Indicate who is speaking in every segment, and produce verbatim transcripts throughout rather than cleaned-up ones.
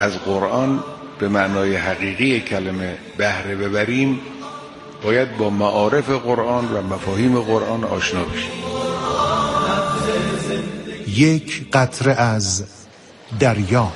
Speaker 1: از قرآن به معنای حقیقی کلمه بهره ببریم باید با معارف قرآن و مفاهیم قرآن آشنا بشیم.
Speaker 2: یک قطره از دریا.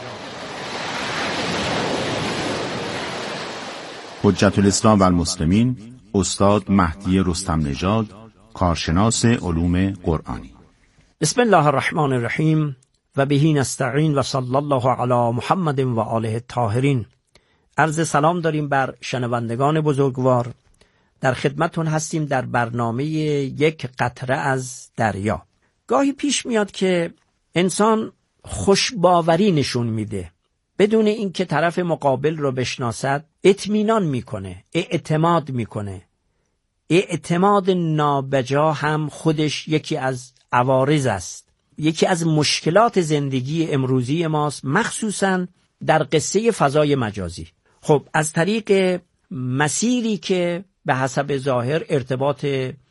Speaker 3: حجت الاسلام و المسلمین استاد مهدی رستم نژاد، کارشناس علوم قرآنی.
Speaker 4: بسم الله الرحمن الرحیم و بهی نستعین و صلی الله علی محمد و آله الطاهرین. عرض سلام داریم بر شنوندگان بزرگوار. در خدمتون هستیم در برنامه یک قطره از دریا. گاهی پیش میاد که انسان خوشباوری نشون میده، بدون اینکه طرف مقابل رو بشناسد اطمینان میکنه، اعتماد میکنه. اعتماد نابجا هم خودش یکی از عوارض است، یکی از مشکلات زندگی امروزی ماست، مخصوصا در قصه فضای مجازی. خب از طریق مسیری که به حسب ظاهر ارتباط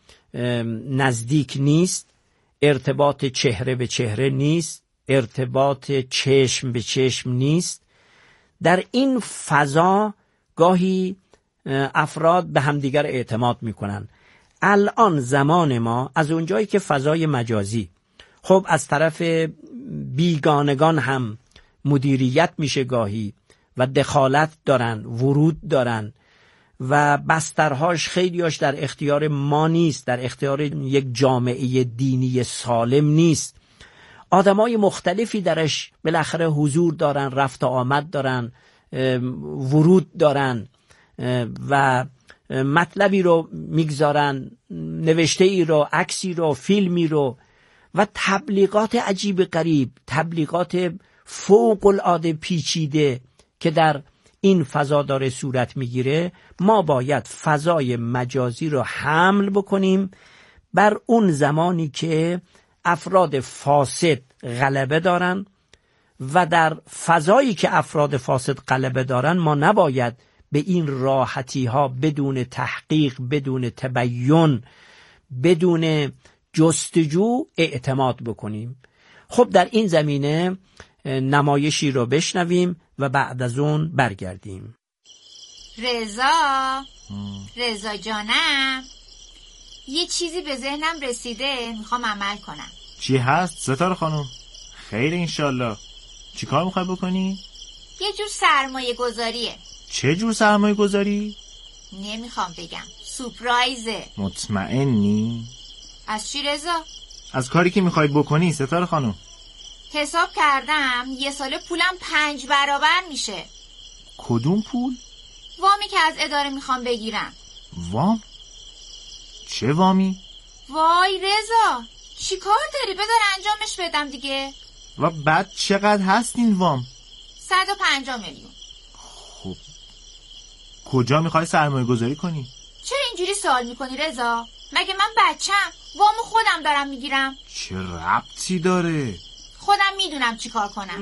Speaker 4: نزدیک نیست، ارتباط چهره به چهره نیست، ارتباط چشم به چشم نیست، در این فضا گاهی افراد به همدیگر اعتماد میکنن. الان زمان ما از اونجایی که فضای مجازی خب از طرف بیگانگان هم مدیریت میشه گاهی و دخالت دارن، ورود دارن و بسترهاش خیلیاش در اختیار ما نیست، در اختیار یک جامعه دینی سالم نیست. آدمای مختلفی درش بالاخره حضور دارن، رفت و آمد دارن، ورود دارن و مطلبی رو میگذارن، نوشته ای رو، عکسی رو، فیلمی رو و تبلیغات عجیب غریب، تبلیغات فوق العاده پیچیده که در این فضا داره صورت میگیره. ما باید فضای مجازی رو حمل بکنیم بر اون زمانی که افراد فاسد غلبه دارن و در فضایی که افراد فاسد غلبه دارن ما نباید به این راحتی ها بدون تحقیق، بدون تبیین، بدون جستجو اعتماد بکنیم. خب در این زمینه نمایشی رو بشنویم و بعد از اون برگردیم.
Speaker 5: رضا رضا جانم، یه چیزی به ذهنم رسیده، میخوام عمل کنم.
Speaker 6: چی هست ستاره خانم؟ خیر انشالله. چی کار میخوای بکنی؟
Speaker 5: یه جور سرمایه گذاریه.
Speaker 6: چه جور سرمایه گذاری؟
Speaker 5: نمیخوام بگم، سورپرایزه.
Speaker 6: مطمئنی؟
Speaker 5: از چی رضا؟
Speaker 6: از کاری که میخوای بکنی ستاره خانم.
Speaker 5: حساب کردم یه سال پولم پنج برابر میشه.
Speaker 6: کدوم پول؟
Speaker 5: وامی که از اداره میخوام بگیرم.
Speaker 6: وام؟ چه وامی؟
Speaker 5: وای رضا، چی کار داری؟ بدار انجامش بدم دیگه.
Speaker 6: و بعد چقدر هست این وام؟
Speaker 5: صد و پنجاه میلیون.
Speaker 6: خب کجا میخوای سرمایه گذاری کنی؟
Speaker 5: چرا اینجوری سوال میکنی رضا؟ مگه من بچم؟ وامو خودم دارم میگیرم.
Speaker 6: چه ربطی داره؟
Speaker 5: خودم میدونم چی کار کنم.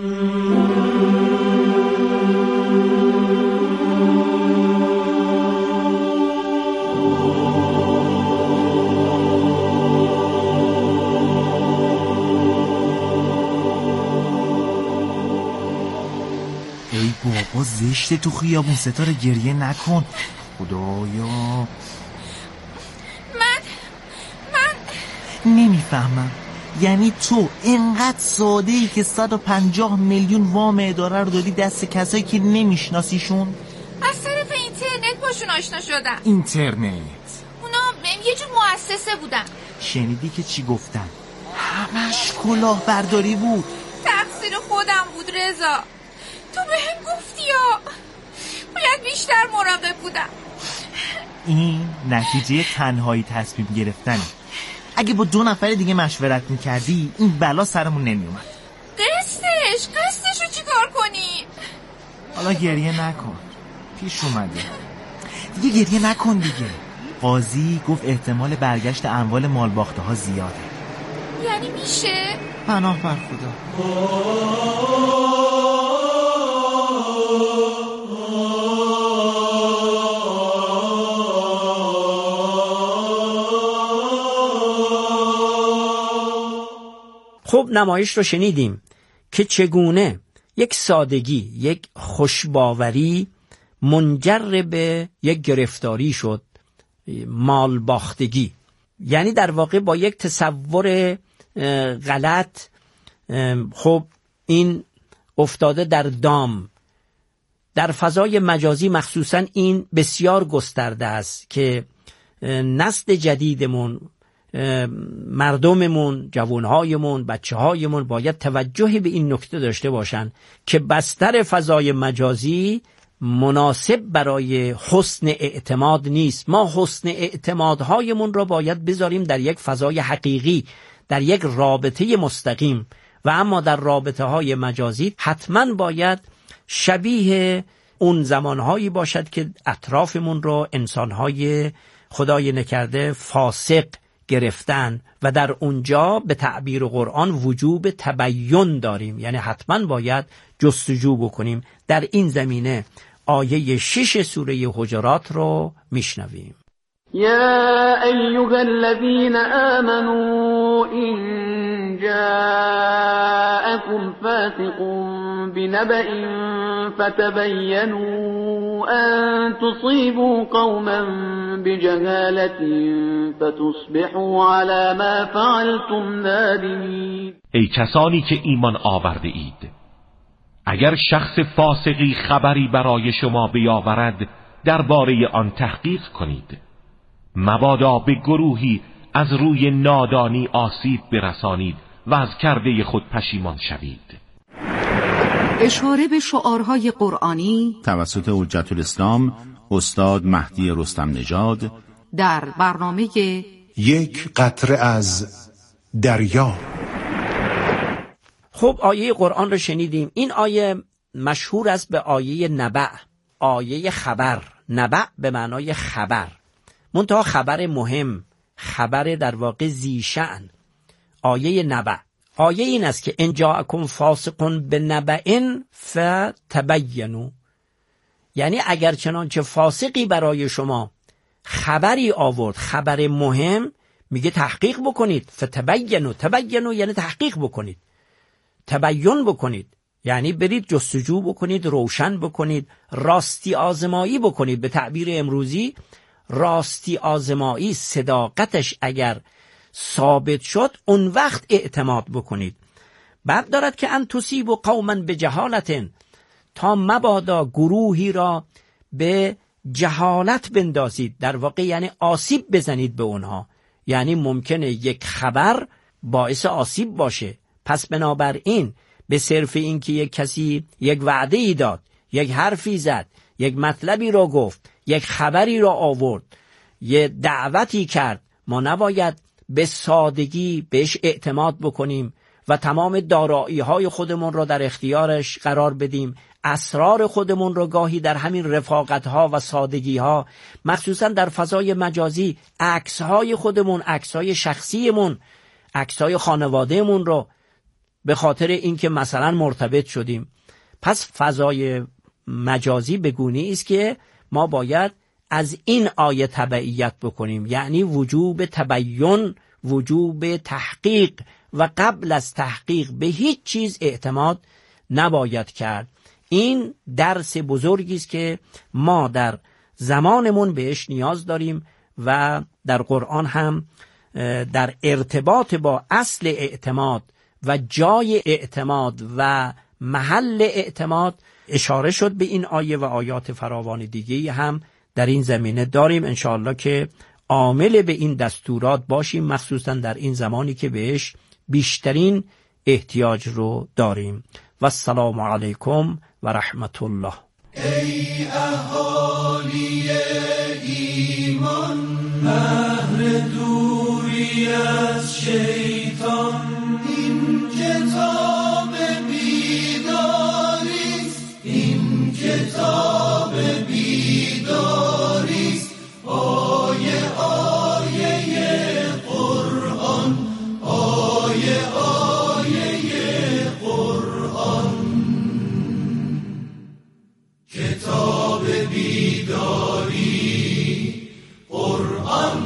Speaker 6: ای بابا زشته تو خیابون، ستاره گریه نکن خدایا.
Speaker 5: من من
Speaker 6: نمیفهمم، یعنی تو اینقدر ساده ای که صد و پنجاه میلیون وام اداره رو دادی دست کسایی که نمیشناسیشون؟
Speaker 5: از طرف اینترنت باشون آشنا شدم.
Speaker 6: اینترنت؟
Speaker 5: اونا یه جور مؤسسه بودن.
Speaker 6: شنیدی که چی گفتن؟ همش کلاه برداری بود.
Speaker 5: تقصیر خودم بود رضا، تو به هم گفتی یا باید بیشتر مراقب بودم.
Speaker 6: این نتیجه تنهایی تصمیم گرفتنه. اگه با دو نفر دیگه مشورت میکردی این بلا سرمون نمیومد.
Speaker 5: قصدش قصدش رو چی کار کنی؟
Speaker 6: حالا گریه نکن، پیش اومده دیگه، گریه نکن دیگه. قاضی گفت احتمال برگشت اموال مال باخته ها زیاده.
Speaker 5: یعنی میشه؟
Speaker 6: پناه بر خدا.
Speaker 4: خب نمایش رو شنیدیم که چگونه یک سادگی، یک خوشباوری منجر به یک گرفتاری شد، مال باختگی. یعنی در واقع با یک تصور غلط خب این افتاده در دام. در فضای مجازی مخصوصا این بسیار گسترده است که نسل جدیدمون، مردممون، جوانهایمون، بچه‌هایمون باید توجه به این نکته داشته باشن که بستر فضای مجازی مناسب برای حسن اعتماد نیست. ما حسن اعتمادهایمون را باید بذاریم در یک فضای حقیقی، در یک رابطه مستقیم، و اما در رابطه های مجازی حتما باید شبیه اون زمانهایی باشد که اطرافمون رو انسانهای خدای نکرده فاسق گرفتن و در اونجا به تعبیر قرآن وجوب تبیین داریم، یعنی حتما باید جستجو بکنیم. در این زمینه آیه شش سوره حجرات رو میشنویم.
Speaker 7: یا ایها الذین آمنوا ان جاءكم فاسق بنبأ فتبینوا ان تصیبوا قوما بجهالة فتصبحوا على ما فعلتم نادمین.
Speaker 8: ای کسانی که ایمان آورده اید، اگر شخص فاسقی خبری برای شما بیاورد درباره آن تحقیق کنید، مبادا به گروهی از روی نادانی آسیب برسانید و از کرده خود پشیمان شوید.
Speaker 9: اشاره به شعارهای قرآنی
Speaker 3: توسط حجت الاسلام استاد مهدی رستم نژاد
Speaker 9: در برنامه
Speaker 2: یک قطره از دریا.
Speaker 4: خب آیه قرآن رو شنیدیم. این آیه مشهور است به آیه نبأ، آیه خبر. نبأ به معنای خبر، منتها خبر مهم، خبر در واقع ذی شأن. آیه نبأ، آیه این است که ان جاءکم فاسق بنبأ فتبینوا، یعنی اگر چنانچه فاسقی برای شما خبری آورد، خبر مهم، میگه تحقیق بکنید. فتبینوا، تبینوا یعنی تحقیق بکنید، تبیین بکنید، یعنی برید جستجو بکنید، روشن بکنید، راستی آزمایی بکنید. به تعبیر امروزی راستی آزمایی، صداقتش اگر ثابت شد اون وقت اعتماد بکنید. بعد دارد که ان تصیبوا قوما بجهالة، تا مبادا گروهی را به جهالت بندازید، در واقع یعنی آسیب بزنید به اونها. یعنی ممکنه یک خبر باعث آسیب باشه، پس بنابراین به صرف این که یک کسی یک وعده ای داد، یک حرفی زد، یک مطلبی را گفت، یک خبری را آورد، یک دعوتی کرد، ما نباید به سادگی بهش اعتماد بکنیم و تمام دارایی های خودمون را در اختیارش قرار بدیم. اسرار خودمون را گاهی در همین رفاقت ها و سادگی ها، مخصوصا در فضای مجازی، عکس های خودمون، عکس های شخصیمون، عکس های خانوادهمون رو به خاطر اینکه مثلا مرتبط شدیم. پس فضای مجازی به گونه‌ای است که ما باید از این آیه تبعیت بکنیم، یعنی وجوب تبیین، وجوب تحقیق، و قبل از تحقیق به هیچ چیز اعتماد نباید کرد. این درس بزرگی است که ما در زمانمون بهش نیاز داریم و در قرآن هم در ارتباط با اصل اعتماد و جای اعتماد و محل اعتماد اشاره شد به این آیه و آیات فراوان دیگه‌ای هم در این زمینه داریم. انشاءالله که عامل به این دستورات باشیم، مخصوصا در این زمانی که بهش بیشترین احتیاج رو داریم. و السلام علیکم و رحمت الله.
Speaker 10: ای اهالی ایمان، اهل دوری از شیطان، این کتاب بیداریست، این کتاب بیداریست، آیه آیه قرآن، آیه آیه قرآن، کتاب بیداری قرآن،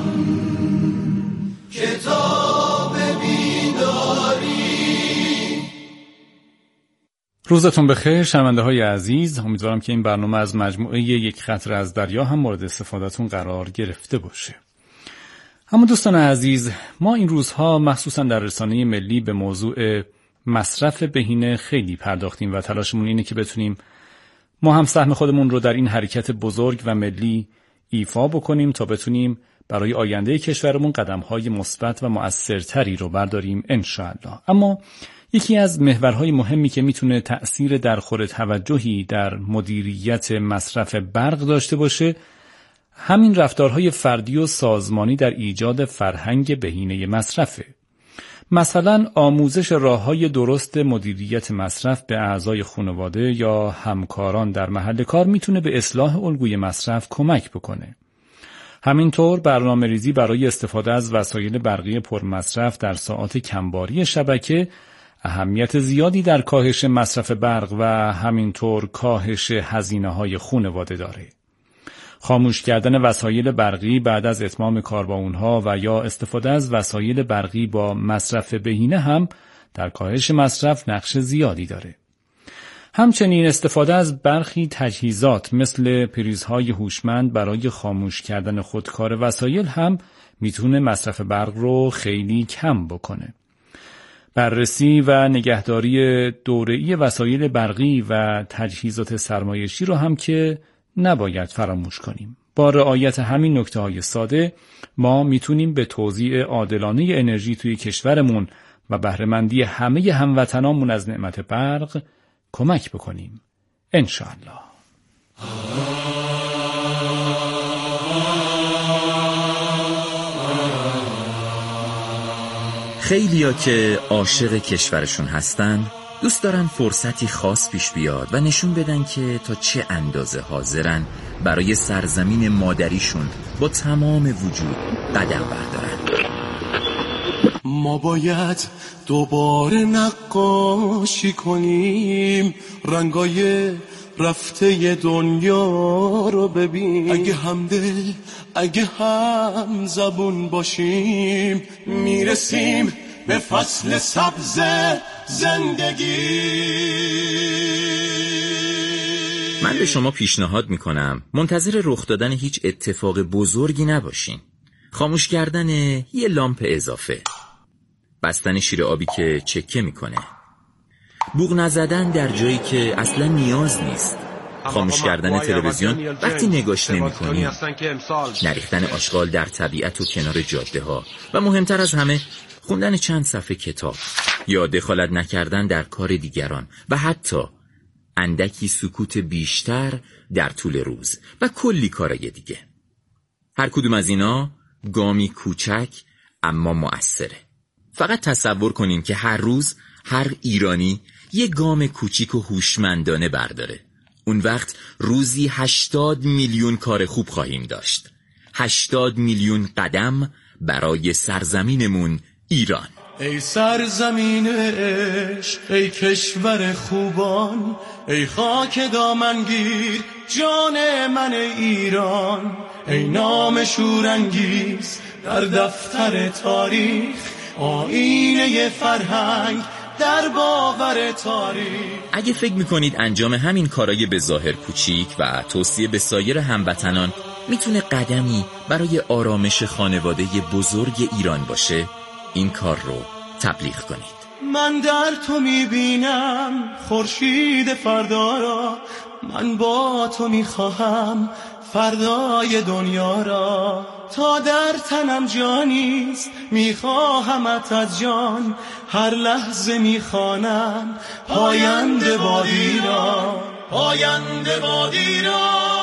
Speaker 10: کتاب بیداری.
Speaker 11: روزتون بخیر شنونده های عزیز. امیدوارم که این برنامه از مجموعه یک قطره از دریا هم مورد استفادهتون قرار گرفته باشه. اما دوستان عزیز، ما این روزها مخصوصا در رسانه ملی به موضوع مصرف بهینه خیلی پرداختیم و تلاشمون اینه که بتونیم ما هم سهم خودمون رو در این حرکت بزرگ و ملی ایفا بکنیم تا بتونیم برای آینده کشورمون قدم‌های مثبت و مؤثرتری رو برداریم انشاءالله. اما یکی از محورهای مهمی که میتونه تأثیر درخور توجهی در مدیریت مصرف برق داشته باشه همین رفتارهای فردی و سازمانی در ایجاد فرهنگ بهینه مصرفه. مثلا آموزش راه‌های درست مدیریت مصرف به اعضای خانواده یا همکاران در محل کار میتونه به اصلاح الگوی مصرف کمک بکنه. همینطور برنامه‌ریزی برای استفاده از وسایل برقی پرمصرف در ساعات کمباری شبکه اهمیت زیادی در کاهش مصرف برق و همینطور کاهش هزینه‌های خانواده داره. خاموش کردن وسایل برقی بعد از اتمام کار با اونها و یا استفاده از وسایل برقی با مصرف بهینه هم در کاهش مصرف نقش زیادی داره. همچنین استفاده از برخی تجهیزات مثل پریزهای هوشمند برای خاموش کردن خودکار وسایل هم میتونه مصرف برق رو خیلی کم بکنه. بررسی و نگهداری دوره‌ای وسایل برقی و تجهیزات سرمایشی رو هم که نباید فراموش کنیم. با رعایت همین نکته‌های ساده ما میتونیم به توزیع عادلانه انرژی توی کشورمون و بهره‌مندی همه هموطنامون از نعمت برق کمک بکنیم انشاءالله.
Speaker 12: خیلیا که عاشق کشورشون هستن دوست دارن فرصتی خاص پیش بیاد و نشون بدن که تا چه اندازه حاضرن برای سرزمین مادریشون با تمام وجود قدم بردارن.
Speaker 10: ما باید دوباره نقاشی کنیم، رنگای رفته دنیا رو ببین. اگه همدل اگه هم زبون باشیم میرسیم به فصل سبز زندگی.
Speaker 12: من به شما پیشنهاد میکنم منتظر رخ دادن هیچ اتفاق بزرگی نباشین. خاموش کردن یه لامپ اضافه، بستن شیر آبی که چکه میکنه، بوق نزدن در جایی که اصلا نیاز نیست، خاموش کردن تلویزیون وقتی نگاش نمی‌کنی، نریختن آشغال در طبیعت و کنار جاده ها و مهمتر از همه خوندن چند صفحه کتاب یا دخالت نکردن در کار دیگران و حتی اندکی سکوت بیشتر در طول روز و کلی کارای دیگه. هر کدوم از اینا گامی کوچک اما مؤثره. فقط تصور کنیم که هر روز هر ایرانی یه گام کوچیک و هوشمندانه برداره. اون وقت روزی هشتاد میلیون کار خوب خواهیم داشت. هشتاد میلیون قدم برای سرزمینمون ایران.
Speaker 10: ای سرزمین عشق، ای کشور خوبان، ای خاک دامنگیر جان من ایران، ای نام شورانگیز در دفتر تاریخ، آینه فرهنگ در باور تاریخ.
Speaker 12: اگه فکر میکنید انجام همین کارای به ظاهر کوچیک و توصیه به سایر هموطنان میتونه قدمی برای آرامش خانواده بزرگ ایران باشه، این کار رو تبلیغ کنید.
Speaker 10: من در تو میبینم خورشید فردا را، من با تو میخواهم فردای دنیا را، تا در تنم جانیست میخواهمت از جان، هر لحظه میخوانم پاینده باد ایران، پاینده باد ایران.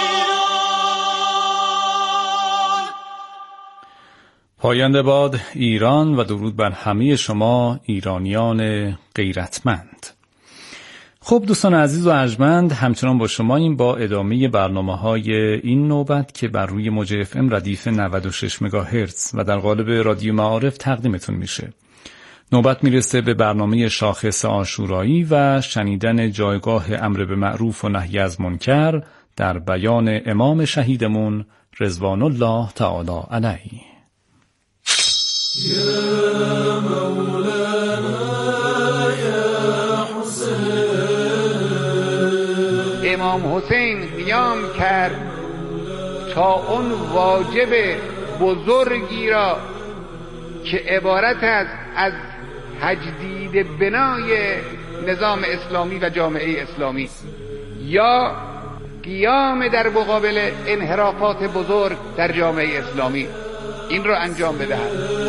Speaker 11: پاینده باد ایران و درود بر همه شما ایرانیان غیرتمند. خب دوستان عزیز و ارجمند، همچنان با شما این با ادامه برنامه‌های این نوبت که بر روی موج اف ام ردیف نود و شش مگاهرتز و در قالب رادیو معارف تقدیمتون میشه. نوبت میرسه به برنامه شاخص عاشورایی و شنیدن جایگاه امر به معروف و نهی از منکر در بیان امام شهیدمون رضوان الله تعالی علیه.
Speaker 10: یا مولانا یا حسین
Speaker 13: امام حسین قیام کرد تا اون واجب بزرگی را که عبارت است از تجدید بنای نظام اسلامی و جامعه اسلامی یا قیام در مقابل انحرافات بزرگ در جامعه اسلامی، این را انجام بدهد.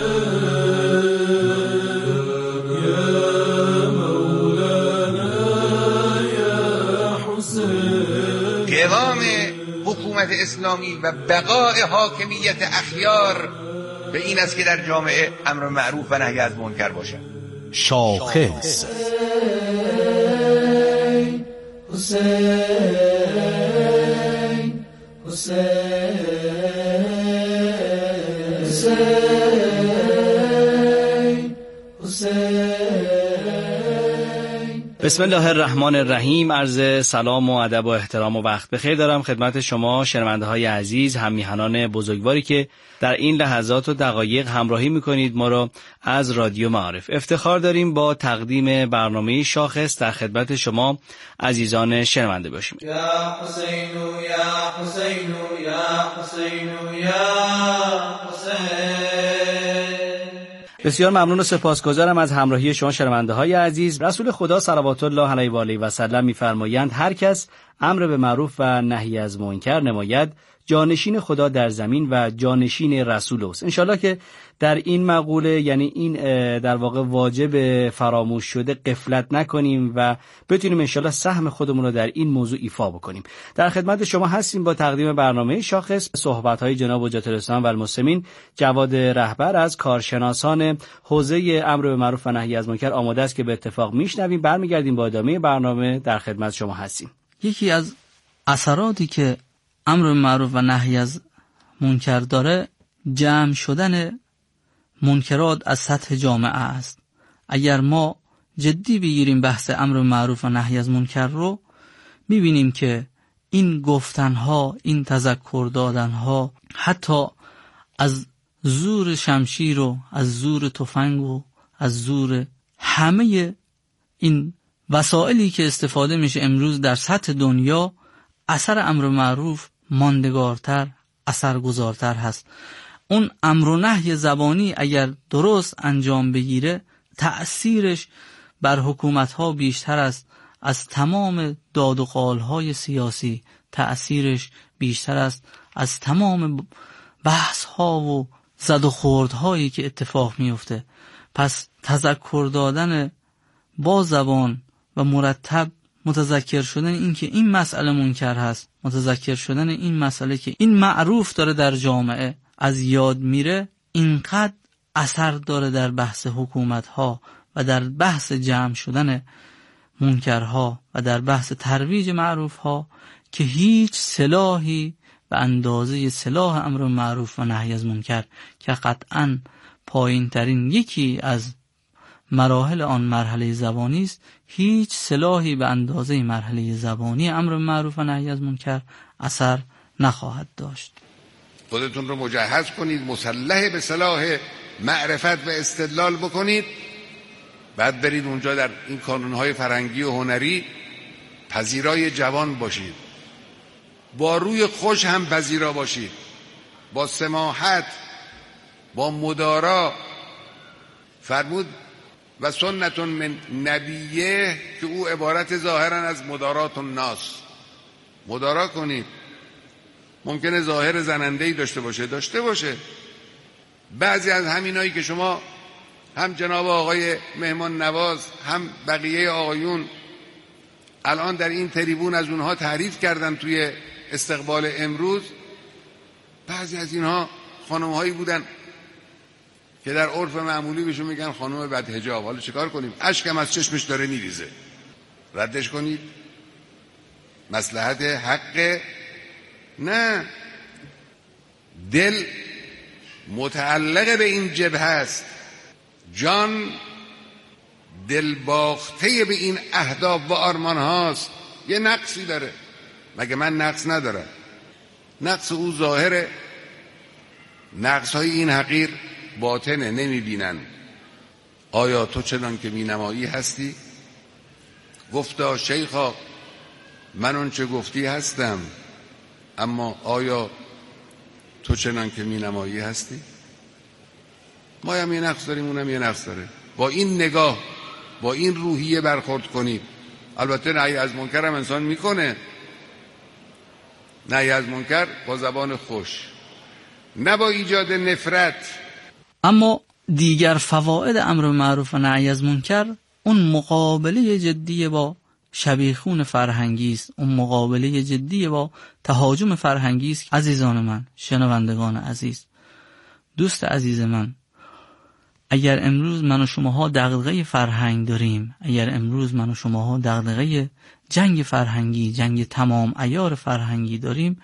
Speaker 13: قوام حکومت اسلامی و بقای حاکمیت اخیار به این است که در جامعه امر معروف و نهی از منکر باشد.
Speaker 2: شاخص
Speaker 14: بسم الله الرحمن الرحیم. عرض سلام و ادب و احترام و وقت بخیر دارم خدمت شما شنونده های عزیز، هم میهنان بزرگواری که در این لحظات و دقایق همراهی میکنید ما را از رادیو معارف. افتخار داریم با تقدیم برنامه شاخص در خدمت شما عزیزان شنونده باشیم.
Speaker 10: یا حسین یا حسین یا حسین یا حسین.
Speaker 14: بسیار ممنون و سپاسگزارم از همراهی شما شنونده های عزیز. رسول خدا صلوات الله علیه و آله و سلم می‌فرمایند هر کس امر به معروف و نهی از منکر نماید جانشین خدا در زمین و جانشین رسول اوست. انشالله که در این مقوله، یعنی این در واقع واجب فراموش شده، غفلت نکنیم و بتونیم انشالله سهم خودمون رو در این موضوع ایفا بکنیم. در خدمت شما هستیم با تقدیم برنامه شاخص. صحبت‌های جناب حجت الاسلام و المسلمین جواد رهبر از کارشناسان حوزه امر به معروف و نهی از منکر آماده است که به اتفاق میشنویم. برمیگردیم با ادامه برنامه. در خدمت شما هستیم.
Speaker 15: یکی از اثراتی که امر به معروف و نهی از منکر داره جمع شدن منکرات از سطح جامعه است. اگر ما جدی بگیریم بحث امر به معروف و نهی از منکر رو، میبینیم که این گفتنها، این تذکر دادنها، حتی از زور شمشیر و از زور تفنگ و از زور همه این وسائلی که استفاده میشه امروز در سطح دنیا، اثر امر معروف ماندگارتر، اثرگذارتر هست. اون امر و نهی زبانی اگر درست انجام بگیره، تأثیرش بر حکومت‌ها بیشتر است از تمام داد و قال‌های سیاسی، تأثیرش بیشتر است از تمام بحث‌ها و زد و خوردهایی که اتفاق میفته. پس تذکر دادن با زبان و مرتب متذکر شدن این که این مسئله منکر هست، متذکر شدن این مسئله که این معروف داره در جامعه از یاد میره، اینقدر اثر داره در بحث حکومت‌ها و در بحث جمع شدن منکرها و در بحث ترویج معروف‌ها که هیچ سلاحی به اندازه سلاح امر معروف و نهی از منکر که قطعاً پایین ترین یکی از مراحل آن مرحله زبانی است، هیچ سلاحی به اندازه مرحله زبانی امر معروف و نهی از منکر اثر نخواهد داشت.
Speaker 13: خودتون رو مجهز کنید، مسلح به سلاح معرفت و استدلال بکنید، بعد برید اونجا در این کانونهای فرهنگی و هنری پذیرای جوان باشید، با روی خوش هم پذیرا باشید، با سماحت، با مدارا. فرمود و سنت من نبیه که او عبارت ظاهرا از مدارات الناس. مدارا کنید. ممکنه ظاهر زننده‌ای داشته باشه داشته باشه بعضی از همینایی که شما هم جناب آقای مهمان نواز هم بقیه آقایون الان در این تریبون از اونها تعریف کردن توی استقبال امروز، بعضی از اینها خانم‌هایی بودن که در عرف معمولی بهشون میگن خانم بدحجاب. حالا چیکار کنیم؟ اشکم از چشمش داره میریزه، ردش کنید؟ مصلحت حق؟ نه، دل متعلق به این جبهه است، جان دل باخته به این اهداف و آرمان هاست. یه نقصی داره، مگه من نقص ندارم؟ نقص او ظاهره، نقص های این حقیر باطنه، نمی بینن. آیا تو چنان که بینمایی هستی؟ گفتا شیخا من اون چه گفتی هستم، اما آیا تو چنان که می نمایی هستی؟ ما هم یه نقص داریم، اونم یه نقص داره. با این نگاه، با این روحیه برخورد کنیم. البته نهی از منکر هم انسان میکنه، نهی از منکر با زبان خوش، نه با ایجاد نفرت.
Speaker 15: اما دیگر فواید امر به معروف و نهی از منکر اون مقابله جدی با شبیخون فرهنگی است، اون مقابله جدی با تهاجم فرهنگی است. عزیزان من، شنوندگان عزیز، دوست عزیز من، اگر امروز من و شماها دغدغه فرهنگ داریم، اگر امروز من و شماها دغدغه جنگ فرهنگی، جنگ تمام عیار فرهنگی داریم،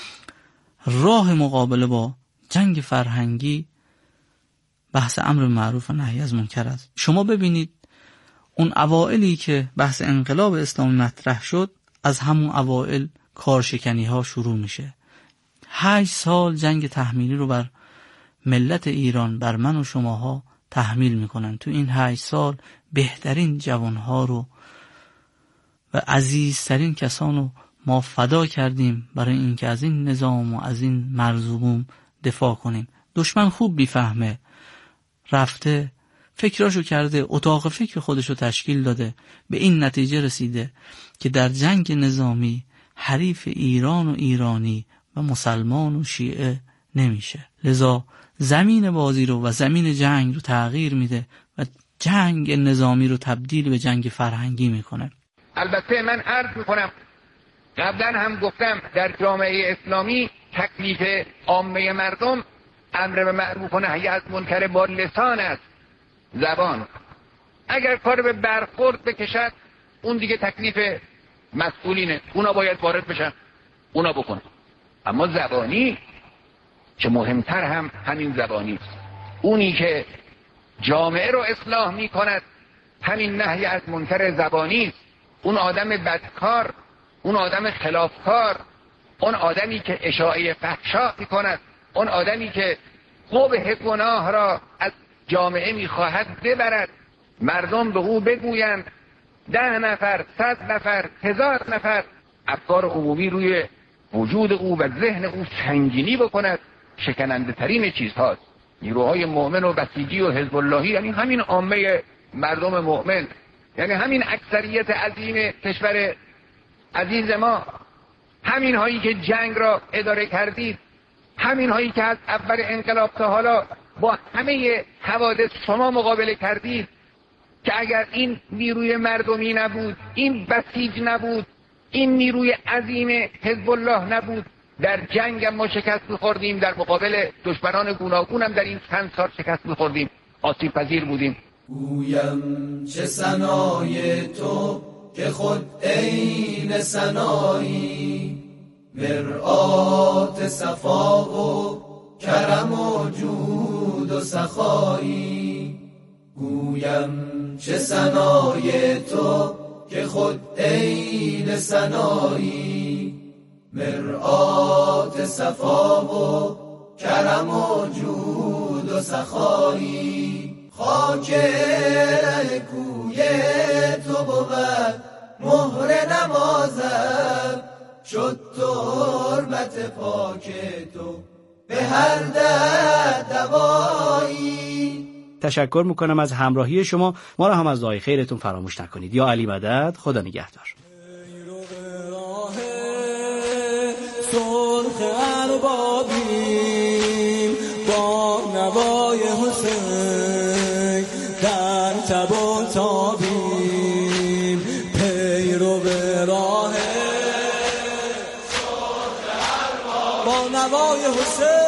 Speaker 15: راه مقابله با جنگ فرهنگی بحث امر معروف و نهی از منکر است. شما ببینید اون اوائلی که بحث انقلاب اسلامی مطرح شد، از همون اوائل کارشکنی ها شروع میشه. هشت سال جنگ تحمیلی رو بر ملت ایران، بر من و شماها تحمیل میکنن. تو این هشت سال بهترین جوانها رو و عزیزترین کسان رو ما فدا کردیم برای اینکه از این نظام و از این مرزوبوم دفاع کنیم. دشمن خوب بیفهمه، رفته فکراشو کرده، اتاق فکر خودشو تشکیل داده، به این نتیجه رسیده که در جنگ نظامی حریف ایران و ایرانی و مسلمان و شیعه نمیشه. لذا زمین بازی رو و زمین جنگ رو تغییر میده و جنگ نظامی رو تبدیل به جنگ فرهنگی میکنه.
Speaker 16: البته من عرض میکنم، قبلا هم گفتم، در جامعه اسلامی تکلیف عامه مردم امر به معروف و نهی از منکر با لسان است، زبان. اگر کار به برخورد بکشد، اون دیگه تکلیف مسئولینه، اونا باید وارد بشن، اونا بکنن. اما زبانی که مهمتر هم همین زبانی است. اونی که جامعه رو اصلاح می کند همین نهی از منکر زبانی است. اون آدم بدکار، اون آدم خلافکار، اون آدمی که اشاعه فحشا می کند، اون آدمی که قبح گناه را از جامعه می خواهد ببرد، مردم به او بگویند، ده نفر، صد نفر، هزار نفر افکار عمومی روی وجود او و ذهن او سنگینی بکند، شکننده ترین چیز هاست. نیروهای مؤمن و بسیجی و حزب اللهی، یعنی همین عامه مردم مؤمن، یعنی همین اکثریت عظیم کشور عزیز ما، همین هایی که جنگ را اداره کردید، همین هایی که از اول انقلاب تا حالا با همه حوادث شما مقابله کردید، که اگر این نیروی مردمی نبود، این بسیج نبود، این نیروی عظیم حزب الله نبود، در جنگ هم ما شکست می‌خوردیم، در مقابل دشمنان گوناگون هم در این چند سال شکست می‌خوردیم، آسیب پذیر بودیم.
Speaker 10: گویم چه ثنای تو که خود عین ثنایی، مرآت صفا و کرم و جود و سخایی. گویم چه ثنای تو که خود عین ثنایی، مرآت صفا و کرم و جود و سخایی. خاک کوی تو بود مهر نمازم، شد تربت پاک تو به هر درد دوایی.
Speaker 14: تشکر میکنم از همراهی شما. ما را هم از دعای خیرتون فراموش نکنید. یا علی مدد. خدا نگهدار.
Speaker 10: سرخ اربابیم با نوای حسین، در تب و تابیم پیرو به راه سرخ اربابیم با نوای حسین.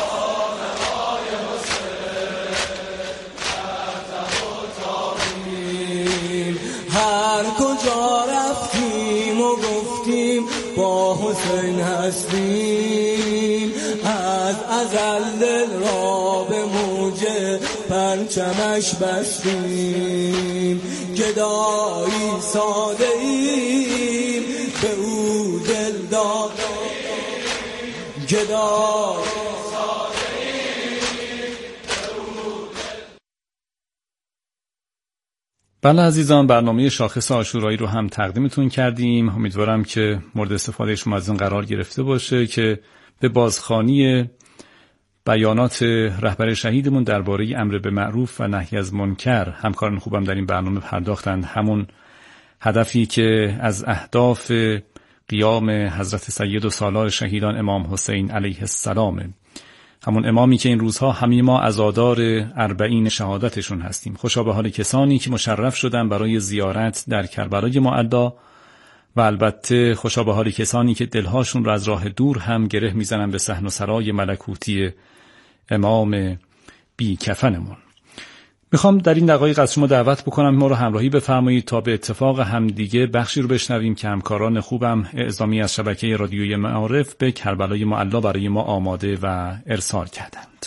Speaker 10: هر کجا رفتیم و گفتیم با حسین هستیم، از ازل دل را به موج پرچمش بستیم. گدایی ساده ایم به او دل دادیم، گدایی
Speaker 11: بله عزیزان، برنامه شاخص عاشورایی رو هم تقدیمتون کردیم. امیدوارم که مورد استفاده شما از اون قرار گرفته باشه که به بازخوانی بیانات رهبر شهیدمون درباره امر به معروف و نهی از منکر همکاران خوبم در این برنامه پرداختند. همون هدفی که از اهداف قیام حضرت سید و سالار شهیدان امام حسین علیه السلام، همون امامی که این روزها همه ما عزادار اربعین شهادتشون هستیم. خوشا به حال کسانی که مشرف شدن برای زیارت در کربلای معلا و البته خوشا به حال کسانی که دلهاشون رو از راه دور هم گره میزنن به صحن و سرای ملکوتی امام بی کفنمون. میخوام در این دقایق از شما دعوت بکنم ما رو همراهی بفرمایید تا به اتفاق همدیگه بخشی رو بشنویم که همکاران خوبم اعزامی از شبکه رادیوی معارف به کربلای معلا برای ما آماده و ارسال کردند.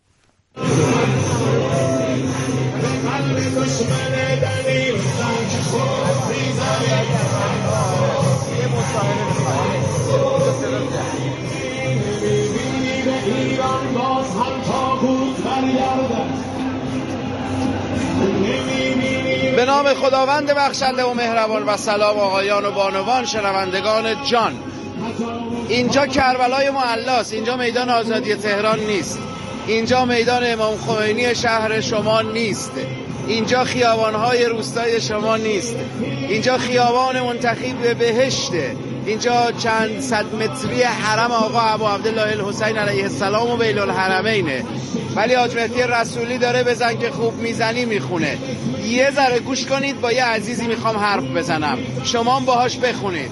Speaker 17: به نام خداوند بخشنده و مهربان و سلام آقایان و بانوان شنوندگان جان. اینجا کربلای معلاست، اینجا میدان آزادی تهران نیست، اینجا میدان امام خمینی شهر شما نیست، اینجا خیابانهای روستای شما نیست، اینجا خیابان منتخب به بهشته، اینجا چند صد متری حرم آقا ابو عبدالله الحسین علیه السلام و بیل الحرمینه. ولی حاج مهدی رسولی داره بزن که خوب میزنی میخونه. یه ذره گوش کنید، با یه عزیزی میخوام حرف بزنم، شما هم باهاش بخونید.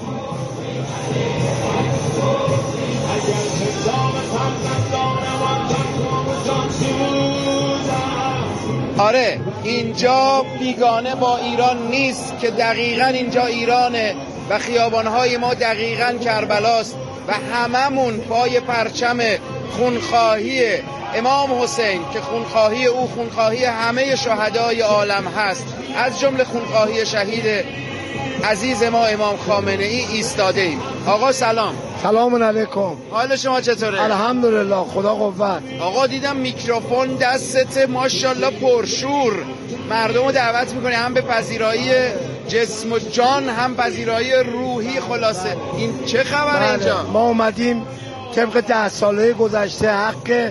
Speaker 17: آره اینجا بیگانه با ایران نیست که دقیقاً اینجا ایرانه و خیابانهای ما دقیقاً کربلاست و هممون پای پرچم خونخواهی امام حسین که خونخواهی او خونخواهی همه شهدای عالم هست، از جمله خونخواهی شهید عزیز ما امام خامنه ای ایستاده ایم. آقا سلام.
Speaker 18: سلام علیکم.
Speaker 17: حال شما چطوره؟
Speaker 18: الحمدلله، خدا قوت.
Speaker 17: آقا دیدم میکروفون دستت ماشاءالله پرشور، مردم رو دعوت میکنی هم به پذیرایی جسم و جان هم پذیرایی روحی. خلاصه این چه خبره اینجا؟
Speaker 18: ما اومدیم طبق ده ساله گذشته حق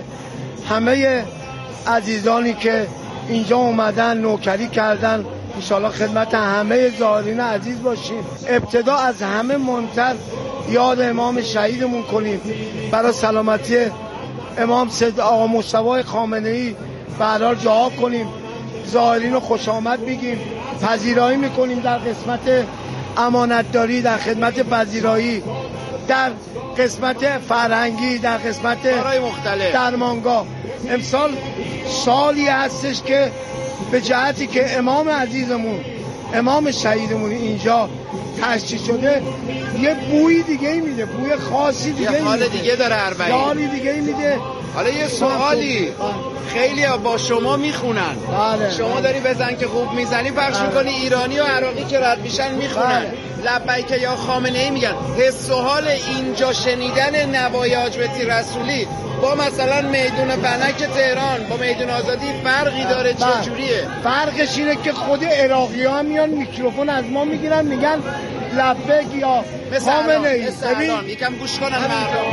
Speaker 18: همه عزیزانی که اینجا اومدن نوکری کردن انشالله خدمت همه زائرین عزیز باشیم. ابتدا از همه مهمتر یاد امام شهیدمون کنیم، برای سلامتی امام سید آقا مصطفی خامنه ای برحال دعا کنیم، زائرین رو خوش آمد بگیم، پذیرایی میکنیم در قسمت امانتداری، در خدمت پذیرایی، در قسمت فرهنگی، در قسمت درمانگاه. امسال سالی هستش که به جهتی که امام عزیزمون امام شهیدمون اینجا تشکیل شده یه بوی دیگه ای میده، بوی خاصی دیگه میده،
Speaker 17: یه حال دیگه داره اربعین،
Speaker 18: حالی دیگه ای میده.
Speaker 17: حالا یه سوالی خیلی با شما میخونن،
Speaker 18: بله.
Speaker 17: شما داری بزن که خوب میزنی پخش بله. میکنی، ایرانی و عراقی که رد میشن میخونن بله. لبیک یا خامنه ای میگن. حس و حال اینجا شنیدن نوای حاج مهدی رسولی با مثلا میدون بنک تهران با میدون آزادی فرقی داره؟
Speaker 18: بله.
Speaker 17: چجوریه؟
Speaker 18: فرقش اینه که خود عراقی ها میان میکروفون از ما میگیرن میگن لبیک یا خامنه ای.
Speaker 17: ببین یکم گوش کنن مردم.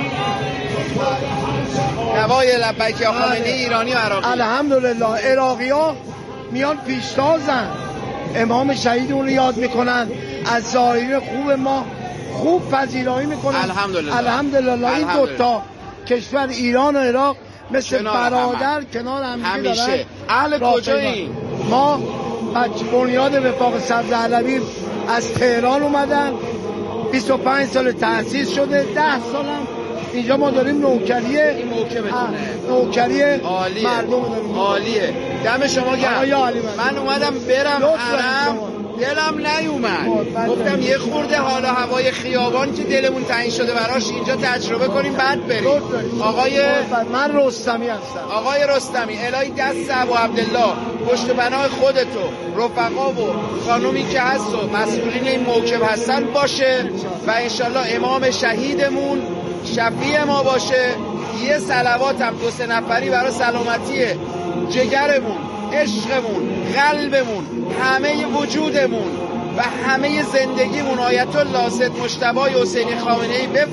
Speaker 17: نوای لبیک یا خامنه ای ایرانی و عراقی.
Speaker 18: الحمدلله عراقی ها میان پیشتازن، امام شهیدمون رو یاد میکنن، از زائرین خوب ما خوب پذیرایی میکنن.
Speaker 17: الحمدلله
Speaker 18: الحمدلله این دوتا کشور ایران و عراق مثل برادر هم. کنار هم
Speaker 17: همیشه. اهل کجایی؟
Speaker 18: ما بچه بنیاد وفاق سبز علوی از تهران اومدن، بیست و پنج سال تأسیس شده، ده سال هم اینجا ما داریم نوکریه
Speaker 17: این موکبتونه،
Speaker 18: نوکریه
Speaker 17: عالیه.
Speaker 18: مردم داریم.
Speaker 17: عالیه. دم شما گرم. من اومدم برم حرم دلم نیومد، گفتم یه خورده حالا هوای خیابان که دلمون تعیین شده براش اینجا تجربه کنیم بعد بریم. آقای
Speaker 18: من رستمی هستم.
Speaker 17: آقای رستمی الهی دست ابو عبدالله پشت پناه خودتو، رفقا و خانومی که هست و مسئولین این موکب هستن باشه و انشالله امام شهیدمون شفیع ما باشه. یه صلوات هم دو سه نفری برای سلامتی جگرمون عشقمون، قلبمون، همه وجودمون و همه زندگیمون آیت الله سید مجتبی حسینی خامنه‌ای